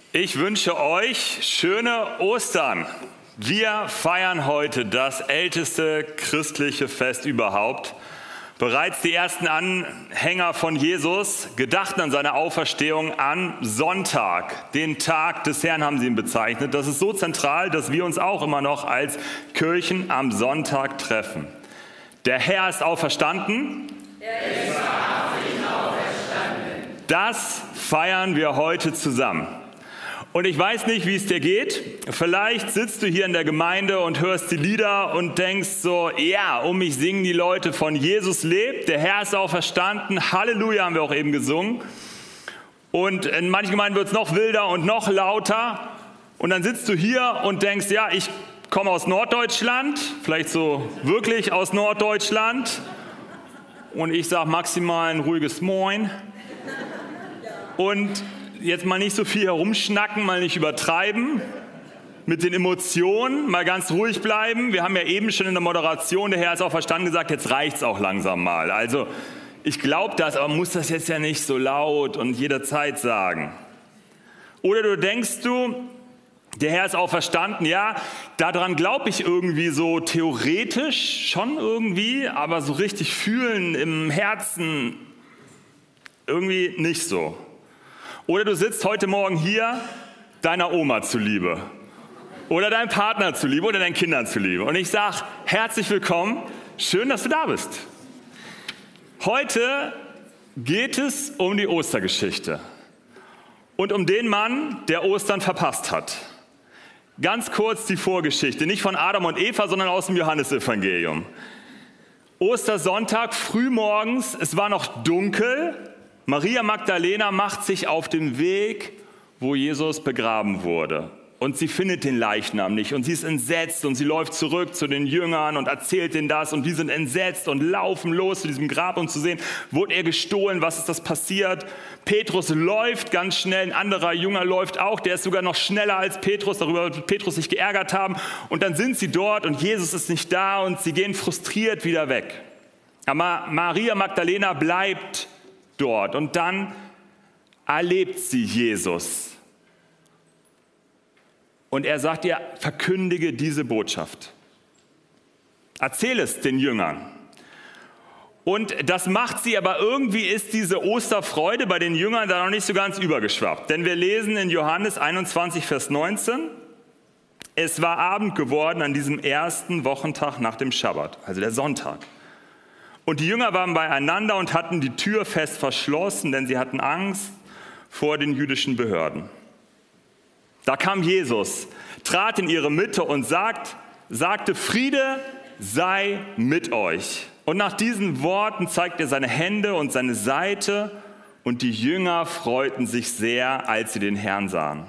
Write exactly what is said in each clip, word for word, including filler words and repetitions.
Ich wünsche euch schöne Ostern. Wir feiern heute das älteste christliche Fest überhaupt. Bereits die ersten Anhänger von Jesus gedachten an seine Auferstehung an Sonntag, den Tag des Herrn haben sie ihn bezeichnet. Das ist so zentral, dass wir uns auch immer noch als Kirchen am Sonntag treffen. Der Herr ist auferstanden. Er ist wahrhaftig auferstanden. Das feiern wir heute zusammen. Und ich weiß nicht, wie es dir geht. Vielleicht sitzt du hier in der Gemeinde und hörst die Lieder und denkst so, ja, um mich singen die Leute von Jesus lebt, der Herr ist auferstanden, Halleluja haben wir auch eben gesungen. Und in manchen Gemeinden wird es noch wilder und noch lauter. Und dann sitzt du hier und denkst, ja, ich komme aus Norddeutschland, vielleicht so wirklich aus Norddeutschland. Und ich sage maximal ein ruhiges Moin. Und jetzt mal nicht so viel herumschnacken, mal nicht übertreiben, mit den Emotionen, mal ganz ruhig bleiben. Wir haben ja eben schon in der Moderation, der Herr ist auch verstanden, gesagt, jetzt reicht's auch langsam mal. Also ich glaube das, aber man muss das jetzt ja nicht so laut und jederzeit sagen. Oder du denkst du, der Herr ist auch verstanden, ja, daran glaube ich irgendwie so theoretisch schon irgendwie, aber so richtig fühlen im Herzen irgendwie nicht so. Oder du sitzt heute Morgen hier deiner Oma zuliebe oder deinem Partner zuliebe oder deinen Kindern zuliebe. Und ich sage, herzlich willkommen, schön, dass du da bist. Heute geht es um die Ostergeschichte und um den Mann, der Ostern verpasst hat. Ganz kurz die Vorgeschichte, nicht von Adam und Eva, sondern aus dem Johannesevangelium. Ostersonntag, frühmorgens, es war noch dunkel. Maria Magdalena macht sich auf den Weg, wo Jesus begraben wurde. Und sie findet den Leichnam nicht. Und sie ist entsetzt und sie läuft zurück zu den Jüngern und erzählt ihnen das. Und die sind entsetzt und laufen los zu diesem Grab, um zu sehen, wurde er gestohlen, was ist das passiert. Petrus läuft ganz schnell, ein anderer Jünger läuft auch. Der ist sogar noch schneller als Petrus, darüber wird Petrus sich geärgert haben. Und dann sind sie dort und Jesus ist nicht da und sie gehen frustriert wieder weg. Aber Maria Magdalena bleibt dort und dann erlebt sie Jesus. Und er sagt ihr, verkündige diese Botschaft. Erzähl es den Jüngern. Und das macht sie, aber irgendwie ist diese Osterfreude bei den Jüngern da noch nicht so ganz übergeschwappt. Denn wir lesen in Johannes einundzwanzig, Vers neunzehn, es war Abend geworden an diesem ersten Wochentag nach dem Schabbat, also der Sonntag. Und die Jünger waren beieinander und hatten die Tür fest verschlossen, denn sie hatten Angst vor den jüdischen Behörden. Da kam Jesus, trat in ihre Mitte und sagt, sagte, Friede sei mit euch. Und nach diesen Worten zeigte er seine Hände und seine Seite und die Jünger freuten sich sehr, als sie den Herrn sahen.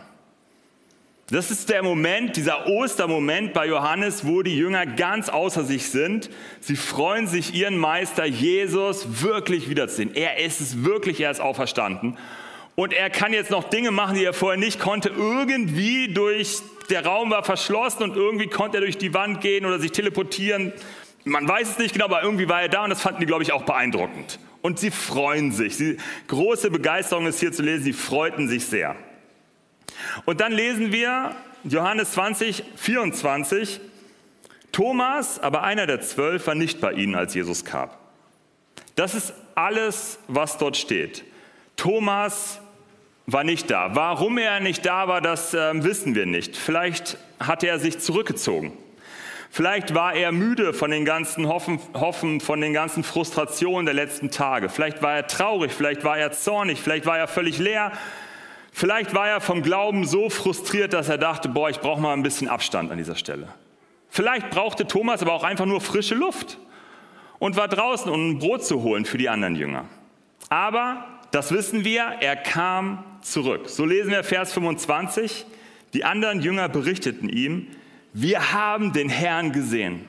Das ist der Moment, dieser Ostermoment bei Johannes, wo die Jünger ganz außer sich sind. Sie freuen sich, ihren Meister Jesus wirklich wiederzusehen. Er ist es wirklich, er ist auferstanden. Und er kann jetzt noch Dinge machen, die er vorher nicht konnte. Irgendwie durch, der Raum war verschlossen und irgendwie konnte er durch die Wand gehen oder sich teleportieren. Man weiß es nicht genau, aber irgendwie war er da und das fanden die, glaube ich, auch beeindruckend. Und sie freuen sich. Sie, große Begeisterung ist hier zu lesen, sie freuten sich sehr. Und dann lesen wir Johannes zwanzig, vierundzwanzig, Thomas, aber einer der zwölf, war nicht bei ihnen, als Jesus kam. Das ist alles, was dort steht. Thomas war nicht da. Warum er nicht da war, das äh, wissen wir nicht. Vielleicht hatte er sich zurückgezogen. Vielleicht war er müde von den ganzen Hoffen, Hoffen, von den ganzen Frustrationen der letzten Tage. Vielleicht war er traurig, vielleicht war er zornig, vielleicht war er völlig leer. Vielleicht war er vom Glauben so frustriert, dass er dachte, boah, ich brauche mal ein bisschen Abstand an dieser Stelle. Vielleicht brauchte Thomas aber auch einfach nur frische Luft und war draußen, um ein Brot zu holen für die anderen Jünger. Aber, das wissen wir, er kam zurück. So lesen wir Vers fünfundzwanzig. Die anderen Jünger berichteten ihm, wir haben den Herrn gesehen.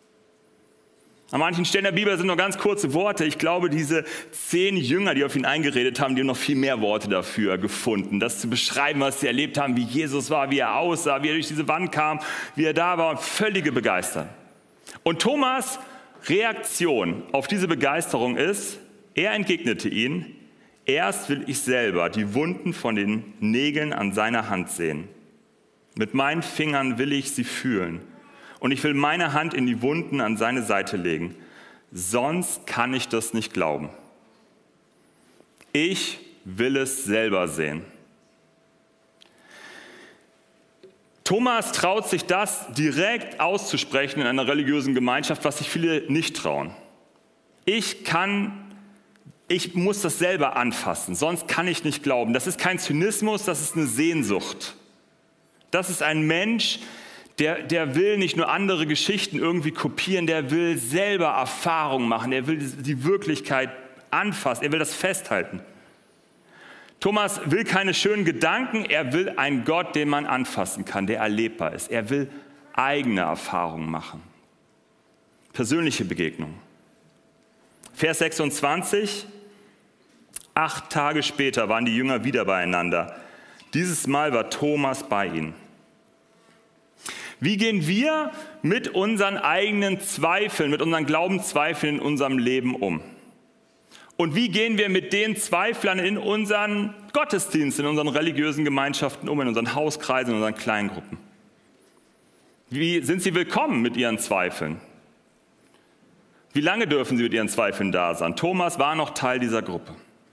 An manchen Stellen der Bibel sind nur ganz kurze Worte. Ich glaube, diese zehn Jünger, die auf ihn eingeredet haben, die haben noch viel mehr Worte dafür gefunden, das zu beschreiben, was sie erlebt haben, wie Jesus war, wie er aussah, wie er durch diese Wand kam, wie er da war und völlige Begeisterung. Und Thomas' Reaktion auf diese Begeisterung ist, er entgegnete ihnen, Erst will ich selber die Wunden von den Nägeln an seiner Hand sehen. Mit meinen Fingern will ich sie fühlen. Und ich will meine Hand in die Wunden an seine Seite legen. Sonst kann ich das nicht glauben. Ich will es selber sehen. Thomas traut sich das direkt auszusprechen in einer religiösen Gemeinschaft, was sich viele nicht trauen. Ich kann, ich muss das selber anfassen, sonst kann ich nicht glauben. Das ist kein Zynismus, das ist eine Sehnsucht. Das ist ein Mensch, der, der will nicht nur andere Geschichten irgendwie kopieren, der will selber Erfahrungen machen, er will die Wirklichkeit anfassen, er will das festhalten. Thomas will keine schönen Gedanken, er will einen Gott, den man anfassen kann, der erlebbar ist. Er will eigene Erfahrungen machen. Persönliche Begegnungen. Vers sechsundzwanzig, acht Tage später waren die Jünger wieder beieinander. Dieses Mal war Thomas bei ihnen. Wie gehen wir mit unseren eigenen Zweifeln, mit unseren Glaubenszweifeln in unserem Leben um? Und wie gehen wir mit den Zweiflern in unseren Gottesdiensten, in unseren religiösen Gemeinschaften um, in unseren Hauskreisen, in unseren Kleingruppen? Wie sind sie willkommen mit ihren Zweifeln? Wie lange dürfen sie mit ihren Zweifeln da sein? Thomas war noch Teil dieser Gruppe.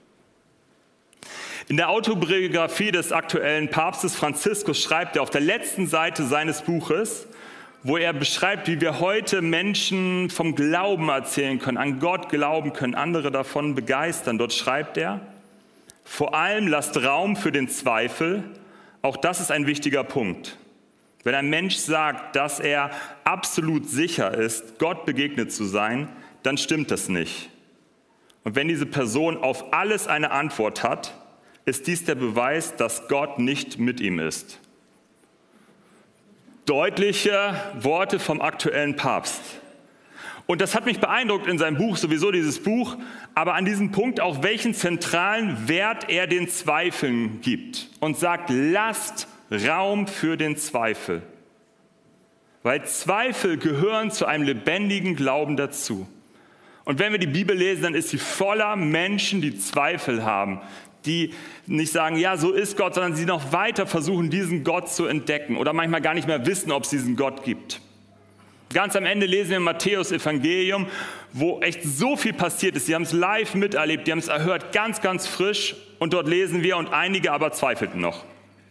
In der Autobiografie des aktuellen Papstes Franziskus schreibt er auf der letzten Seite seines Buches, wo er beschreibt, wie wir heute Menschen vom Glauben erzählen können, an Gott glauben können, andere davon begeistern. Dort schreibt er, vor allem lasst Raum für den Zweifel, auch das ist ein wichtiger Punkt. Wenn ein Mensch sagt, dass er absolut sicher ist, Gott begegnet zu sein, dann stimmt das nicht. Und wenn diese Person auf alles eine Antwort hat, ist dies der Beweis, dass Gott nicht mit ihm ist. Deutliche Worte vom aktuellen Papst. Und das hat mich beeindruckt in seinem Buch, sowieso dieses Buch, aber an diesem Punkt auch, welchen zentralen Wert er den Zweifeln gibt und sagt, lasst Raum für den Zweifel. Weil Zweifel gehören zu einem lebendigen Glauben dazu. Und wenn wir die Bibel lesen, dann ist sie voller Menschen, die Zweifel haben, die nicht sagen, ja, so ist Gott, sondern sie noch weiter versuchen, diesen Gott zu entdecken oder manchmal gar nicht mehr wissen, ob es diesen Gott gibt. Ganz am Ende lesen wir im Matthäus-Evangelium, wo echt so viel passiert ist. Sie haben es live miterlebt, die haben es erhört, ganz, ganz frisch. Und dort lesen wir, und einige aber zweifelten noch.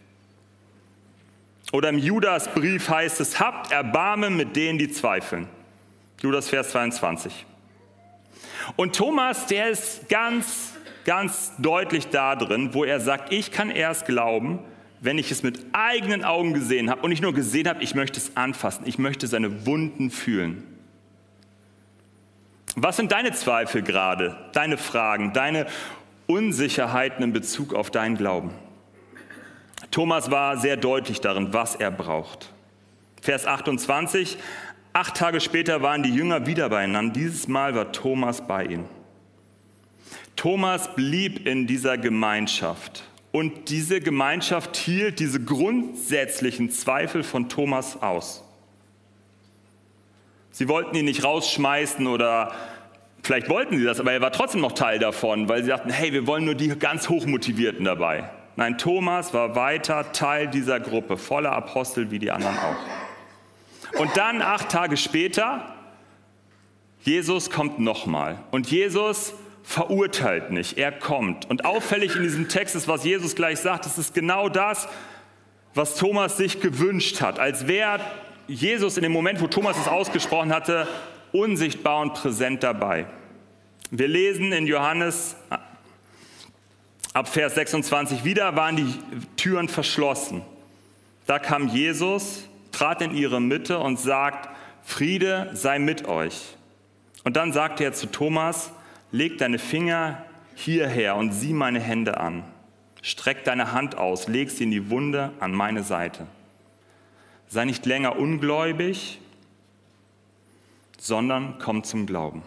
Oder im Judasbrief heißt es, habt Erbarmen mit denen, die zweifeln. Judas, Vers zweiundzwanzig. Und Thomas, der ist ganz ganz deutlich da drin, wo er sagt, ich kann erst glauben, wenn ich es mit eigenen Augen gesehen habe. Und nicht nur gesehen habe, ich möchte es anfassen, ich möchte seine Wunden fühlen. Was sind deine Zweifel gerade, deine Fragen, deine Unsicherheiten in Bezug auf deinen Glauben? Thomas war sehr deutlich darin, was er braucht. Vers achtundzwanzig, acht Tage später waren die Jünger wieder beieinander. Dieses Mal war Thomas bei ihnen. Thomas blieb in dieser Gemeinschaft und diese Gemeinschaft hielt diese grundsätzlichen Zweifel von Thomas aus. Sie wollten ihn nicht rausschmeißen oder vielleicht wollten sie das, aber er war trotzdem noch Teil davon, weil sie dachten, hey, wir wollen nur die ganz Hochmotivierten dabei. Nein, Thomas war weiter Teil dieser Gruppe, voller Apostel wie die anderen auch. Und dann acht Tage später, Jesus kommt nochmal und Jesus verurteilt nicht, er kommt. Und auffällig in diesem Text ist, was Jesus gleich sagt, es ist genau das, was Thomas sich gewünscht hat, als wäre Jesus in dem Moment, wo Thomas es ausgesprochen hatte, unsichtbar und präsent dabei. Wir lesen in Johannes ab Vers sechsundzwanzig, wieder waren die Türen verschlossen. Da kam Jesus, trat in ihre Mitte und sagt, Friede sei mit euch. Und dann sagte er zu Thomas, leg deine Finger hierher und sieh meine Hände an. Streck deine Hand aus, leg sie in die Wunde an meine Seite. Sei nicht länger ungläubig, sondern komm zum Glauben.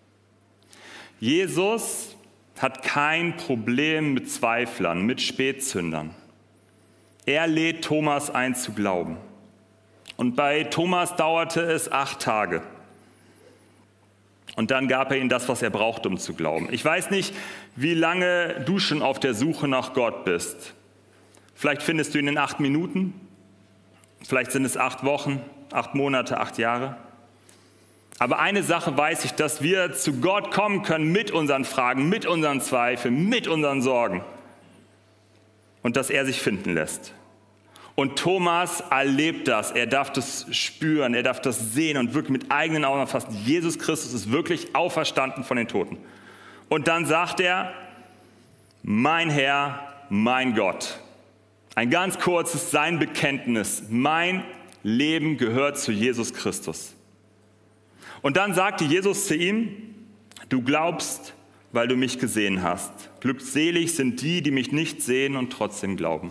Jesus hat kein Problem mit Zweiflern, mit Spätzündern. Er lädt Thomas ein zu glauben. Und bei Thomas dauerte es acht Tage. Und dann gab er ihnen das, was er brauchte, um zu glauben. Ich weiß nicht, wie lange du schon auf der Suche nach Gott bist. Vielleicht findest du ihn in acht Minuten, vielleicht sind es acht Wochen, acht Monate, acht Jahre. Aber eine Sache weiß ich, dass wir zu Gott kommen können mit unseren Fragen, mit unseren Zweifeln, mit unseren Sorgen. Und dass er sich finden lässt. Und Thomas erlebt das, er darf das spüren, er darf das sehen und wirklich mit eigenen Augen erfassen. Jesus Christus ist wirklich auferstanden von den Toten. Und dann sagt er, mein Herr, mein Gott. Ein ganz kurzes, sein Bekenntnis, mein Leben gehört zu Jesus Christus. Und dann sagte Jesus zu ihm, du glaubst, weil du mich gesehen hast. Glückselig sind die, die mich nicht sehen und trotzdem glauben.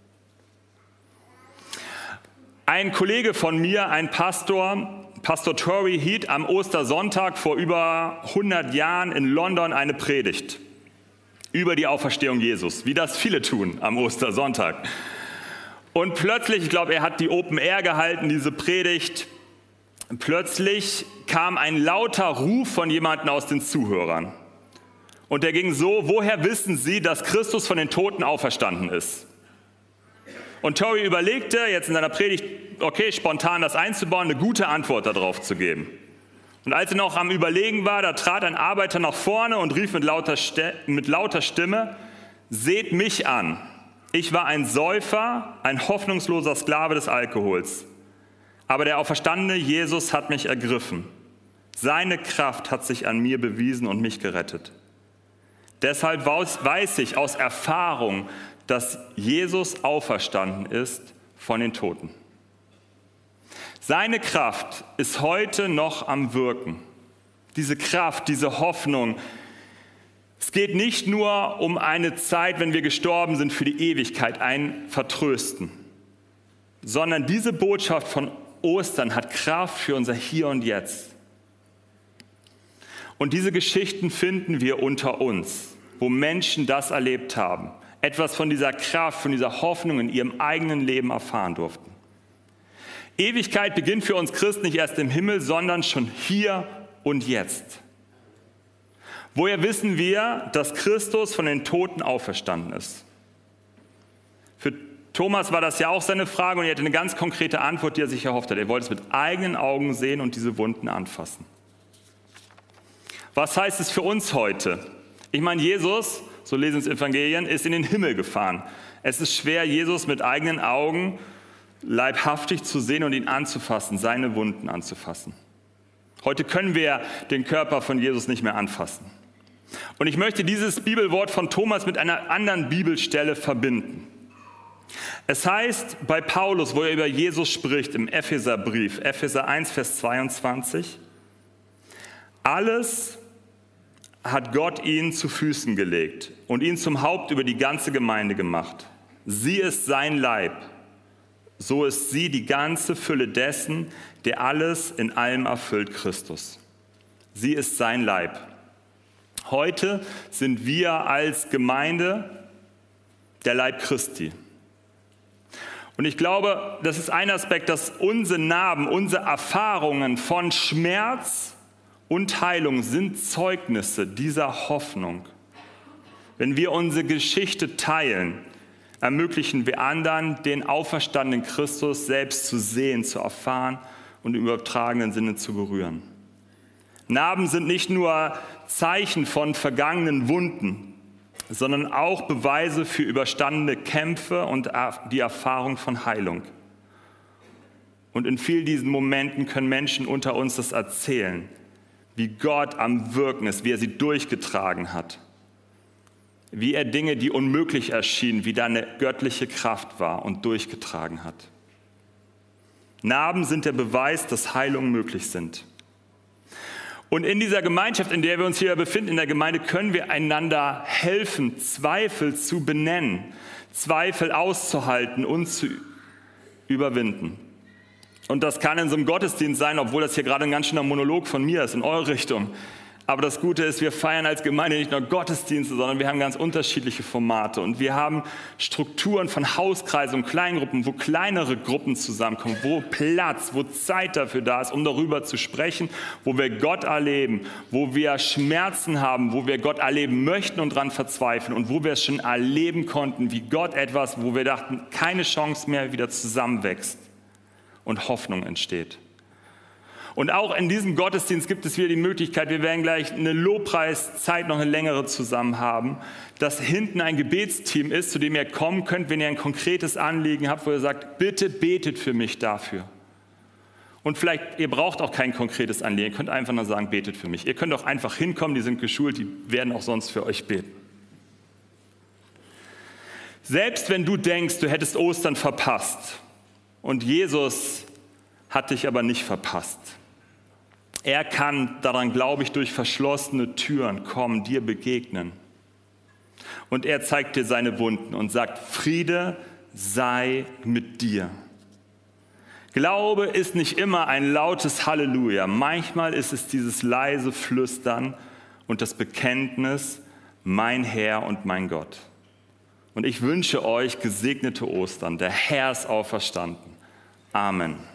Ein Kollege von mir, ein Pastor, Pastor Tory, hielt am Ostersonntag vor über hundert Jahren in London eine Predigt über die Auferstehung Jesus, wie das viele tun am Ostersonntag. Und plötzlich, ich glaube, er hat die Open Air gehalten, diese Predigt, plötzlich kam ein lauter Ruf von jemandem aus den Zuhörern. Und der ging so, woher wissen Sie, dass Christus von den Toten auferstanden ist? Und Tory überlegte jetzt in seiner Predigt, okay, spontan das einzubauen, eine gute Antwort darauf zu geben. Und als er noch am Überlegen war, da trat ein Arbeiter nach vorne und rief mit lauter, Ste- mit lauter Stimme, seht mich an. Ich war ein Säufer, ein hoffnungsloser Sklave des Alkohols. Aber der auferstandene Jesus hat mich ergriffen. Seine Kraft hat sich an mir bewiesen und mich gerettet. Deshalb weiß ich aus Erfahrung, dass Jesus auferstanden ist von den Toten. Seine Kraft ist heute noch am Wirken. Diese Kraft, diese Hoffnung. Es geht nicht nur um eine Zeit, wenn wir gestorben sind, für die Ewigkeit, ein Vertrösten, sondern diese Botschaft von Ostern hat Kraft für unser Hier und Jetzt. Und diese Geschichten finden wir unter uns, wo Menschen das erlebt haben, etwas von dieser Kraft, von dieser Hoffnung in ihrem eigenen Leben erfahren durften. Ewigkeit beginnt für uns Christen nicht erst im Himmel, sondern schon hier und jetzt. Woher wissen wir, dass Christus von den Toten auferstanden ist? Für Thomas war das ja auch seine Frage und er hatte eine ganz konkrete Antwort, die er sich erhofft hat. Er wollte es mit eigenen Augen sehen und diese Wunden anfassen. Was heißt es für uns heute? Ich meine, Jesus, so lesen es Evangelien, ist in den Himmel gefahren. Es ist schwer, Jesus mit eigenen Augen leibhaftig zu sehen und ihn anzufassen, seine Wunden anzufassen. Heute können wir den Körper von Jesus nicht mehr anfassen. Und ich möchte dieses Bibelwort von Thomas mit einer anderen Bibelstelle verbinden. Es heißt bei Paulus, wo er über Jesus spricht, im Epheserbrief, Epheser eins, Vers zweiundzwanzig, alles hat Gott ihn zu Füßen gelegt und ihn zum Haupt über die ganze Gemeinde gemacht. Sie ist sein Leib. So ist sie die ganze Fülle dessen, der alles in allem erfüllt, Christus. Sie ist sein Leib. Heute sind wir als Gemeinde der Leib Christi. Und ich glaube, das ist ein Aspekt, dass unsere Narben, unsere Erfahrungen von Schmerz und Heilung sind Zeugnisse dieser Hoffnung. Wenn wir unsere Geschichte teilen, ermöglichen wir anderen, den auferstandenen Christus selbst zu sehen, zu erfahren und im übertragenen Sinne zu berühren. Narben sind nicht nur Zeichen von vergangenen Wunden, sondern auch Beweise für überstandene Kämpfe und die Erfahrung von Heilung. Und in vielen diesen Momenten können Menschen unter uns das erzählen, wie Gott am Wirken ist, wie er sie durchgetragen hat. Wie er Dinge, die unmöglich erschienen, wie da eine göttliche Kraft war und durchgetragen hat. Narben sind der Beweis, dass Heilungen möglich sind. Und in dieser Gemeinschaft, in der wir uns hier befinden, in der Gemeinde, können wir einander helfen, Zweifel zu benennen, Zweifel auszuhalten und zu überwinden. Und das kann in so einem Gottesdienst sein, obwohl das hier gerade ein ganz schöner Monolog von mir ist, in eure Richtung. Aber das Gute ist, wir feiern als Gemeinde nicht nur Gottesdienste, sondern wir haben ganz unterschiedliche Formate. Und wir haben Strukturen von Hauskreisen und Kleingruppen, wo kleinere Gruppen zusammenkommen, wo Platz, wo Zeit dafür da ist, um darüber zu sprechen, wo wir Gott erleben, wo wir Schmerzen haben, wo wir Gott erleben möchten und daran verzweifeln und wo wir es schon erleben konnten, wie Gott etwas, wo wir dachten, keine Chance mehr, wieder zusammenwächst und Hoffnung entsteht. Und auch in diesem Gottesdienst gibt es wieder die Möglichkeit, wir werden gleich eine Lobpreiszeit, noch eine längere zusammen haben, dass hinten ein Gebetsteam ist, zu dem ihr kommen könnt, wenn ihr ein konkretes Anliegen habt, wo ihr sagt, bitte betet für mich dafür. Und vielleicht, ihr braucht auch kein konkretes Anliegen, ihr könnt einfach nur sagen, betet für mich. Ihr könnt auch einfach hinkommen, die sind geschult, die werden auch sonst für euch beten. Selbst wenn du denkst, du hättest Ostern verpasst und Jesus hat dich aber nicht verpasst. Er kann, daran glaube ich, durch verschlossene Türen kommen, dir begegnen. Und er zeigt dir seine Wunden und sagt, Friede sei mit dir. Glaube ist nicht immer ein lautes Halleluja. Manchmal ist es dieses leise Flüstern und das Bekenntnis, mein Herr und mein Gott. Und ich wünsche euch gesegnete Ostern. Der Herr ist auferstanden. Amen.